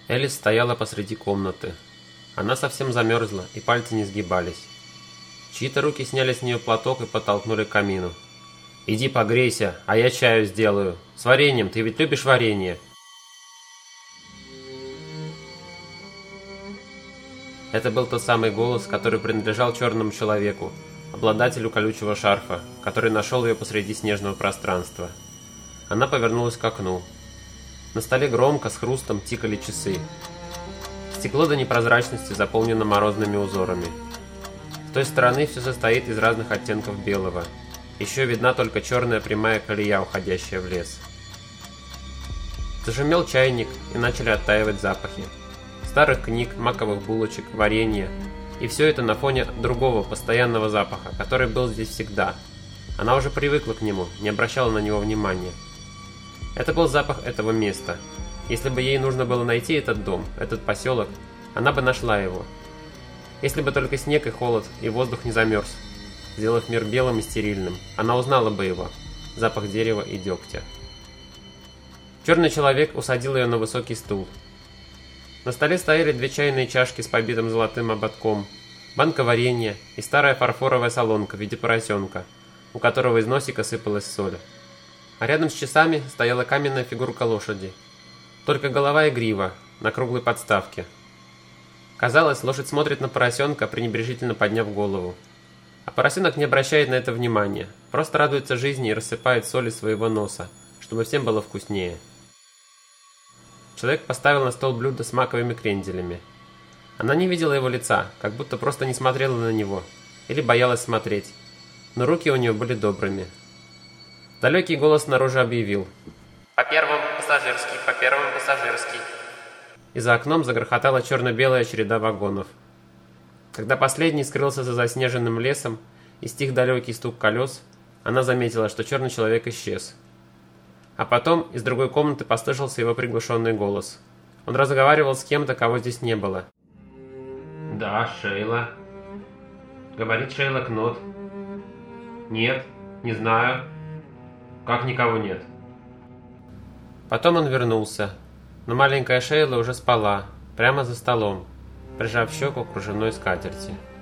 Элис стояла посреди комнаты. Она совсем замерзла, и пальцы не сгибались. Чьи-то руки сняли с нее платок и подтолкнули к камину. «Иди погрейся, а я чаю сделаю. С вареньем, ты ведь любишь варенье?» Это был тот самый голос, который принадлежал черному человеку, обладателю колючего шарфа, который нашел ее посреди снежного пространства. Она повернулась к окну. На столе громко, с хрустом тикали часы. Стекло до непрозрачности заполнено морозными узорами. С той стороны все состоит из разных оттенков белого. Еще видна только черная прямая колея, уходящая в лес. Зашумел чайник, и начали оттаивать запахи. Старых книг, маковых булочек, варенья. И все это на фоне другого, постоянного запаха, который был здесь всегда. Она уже привыкла к нему, не обращала на него внимания. Это был запах этого места. Если бы ей нужно было найти этот дом, этот поселок, она бы нашла его. Если бы только снег и холод, и воздух не замерз, сделав мир белым и стерильным, она узнала бы его. Запах дерева и дегтя. Черный человек усадил ее на высокий стул. На столе стояли 2 чайные чашки с побитым золотым ободком, банка варенья и старая фарфоровая солонка в виде поросенка, у которого из носика сыпалась соль. А рядом с часами стояла каменная фигурка лошади. Только голова и грива на круглой подставке. Казалось, лошадь смотрит на поросенка, пренебрежительно подняв голову. А поросенок не обращает на это внимания, просто радуется жизни и рассыпает соль из своего носа, чтобы всем было вкуснее. Человек поставил на стол блюдо с маковыми кренделями. Она не видела его лица, как будто просто не смотрела на него, или боялась смотреть, но руки у нее были добрыми. Далекий голос снаружи объявил: «По первому пассажирский, по первому пассажирский». И за окном загрохотала черно-белая череда вагонов. Когда последний скрылся за заснеженным лесом и стих далекий стук колес, она заметила, что черный человек исчез. А потом из другой комнаты послышался его приглушенный голос. Он разговаривал с кем-то, кого здесь не было. «Да, Шейла», — говорит Шейла Кнот. «Нет, не знаю». «Как никого нет?» Потом он вернулся, но маленькая Шейла уже спала, прямо за столом, прижав щеку к кружевной скатерти.